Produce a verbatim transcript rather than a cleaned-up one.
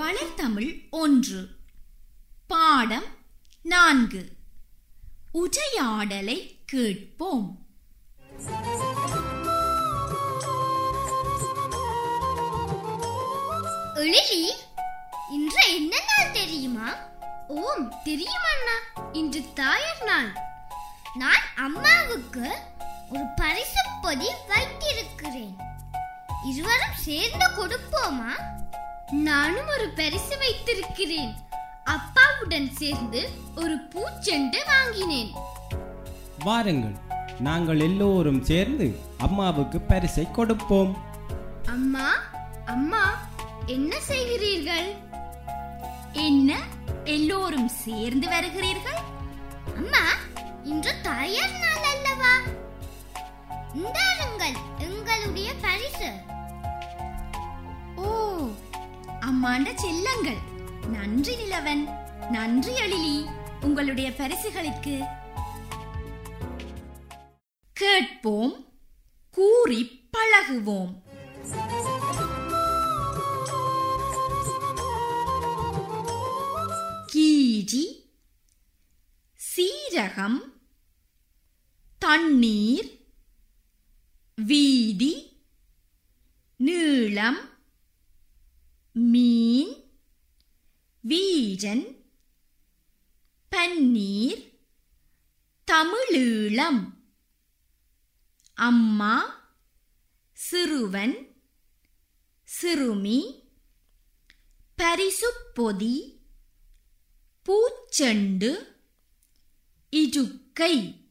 வளர்தமிழ் ஒன்று. பாடம் நான்கு. உரையாடலை கேட்போம். எழிலி, இன்று என்ன நாள் தெரியுமா? ஓம், தெரியும் அண்ணா. இன்று தாயார் நாள். நான் அம்மாவுக்கு ஒரு பரிசு பொதி வைத்திருக்கிறேன். இருவரும் சேர்ந்து கொடுப்போமா? நானும் ஒரு பரிசு வைத்திருக்கிறேன். அப்பாவுடன் சேர்ந்து ஒரு பூச்செண்டு வாங்கினேன். வாருங்கள், நாங்கள் எல்லோரும் சேர்ந்து அம்மாவுக்கு பரிசை கொடுப்போம். அம்மா, அம்மா, என்ன செய்கிறீர்கள்? என்ன, எல்லோரும் சேர்ந்து வருகிறீர்கள்? அம்மா, இன்று தாயார் நாள் அல்லவா? இந்தாருங்கள் எங்களுடைய பரிசு. ஓ, அம்மாண்ட செல்லங்கள். நன்றி நிலவன், நன்றி எழிலி, உங்களுடைய பரிசுகளுக்கு. கேட்போம், கூறி பழகுவோம். கீரி, சீரகம், தண்ணீர், வீதி, நீளம், மீன், வீரன், பன்னீர், தமிழீழம், அம்மா, சிறுவன், சிறுமி, பரிசுப்பொதி, பூச்செண்டு, இடுக்கை.